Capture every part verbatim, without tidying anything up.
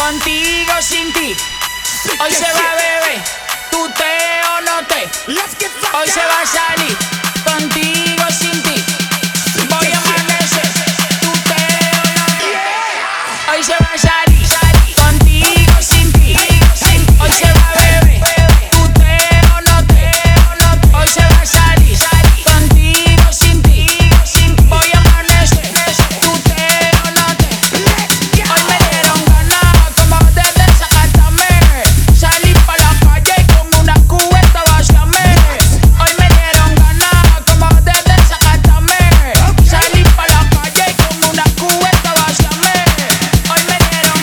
contigo, sin ti. Hoy se va a beber, tú te o no te. Hoy se va a salir, contigo, sin ti. Voy a amanecer, tú te o no te. Hoy se va a salir, contigo, sin ti. Hoy se va a beber, tú te o no te. Hoy se va a salir, contigo, sin ti. Voy a amanecer, tú te o no te. Hoy me dieron ganas como de desacatarme. Salí pa' la calle y con una cubeta vaciarme. Hoy me dieron ganas como de desacatarme. Salí pa' la calle y con una cubeta vaciarme. Hoy me dieron.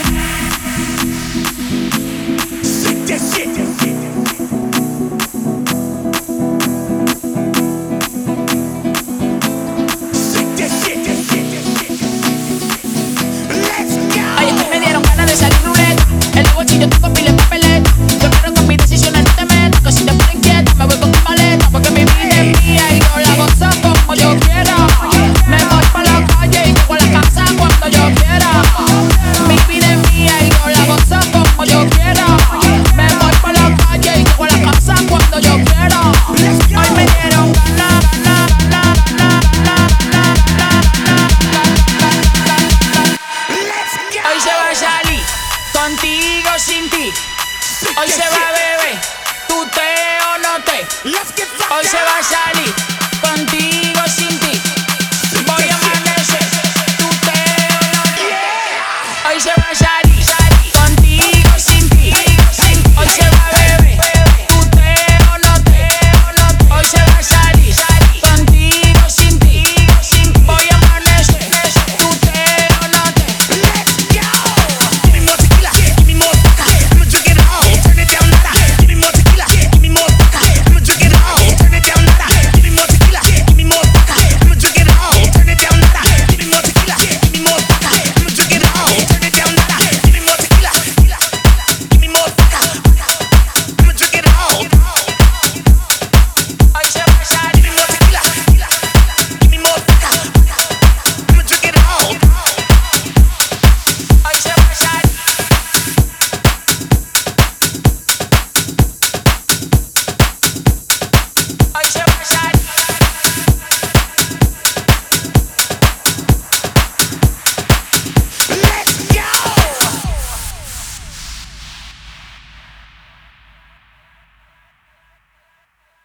Sick that shit. Ay, es que me dieron ganas de salir ruleta. El nuevo chillo tengo pile de papeleta. Yo quiero con mis decisiones no te metas. Que si te ponen quieta me voy con tu maleta. Porque mi vida es mía y yo la gozo como yo quiera. Me voy pa' la calle y llego a la casa cuando yo quiera. Mi vida es mía y yo la gozo como yo quiera. Me voy pa' la calle y llego a la casa cuando yo quiera. Hoy me dieron ganas, ganas, ganas, ganas, ganas, ganas, ganas. Hoy se va a salir, contigo, sin ti. Hoy se va a beber, tú te o no te. Hoy se va a salir.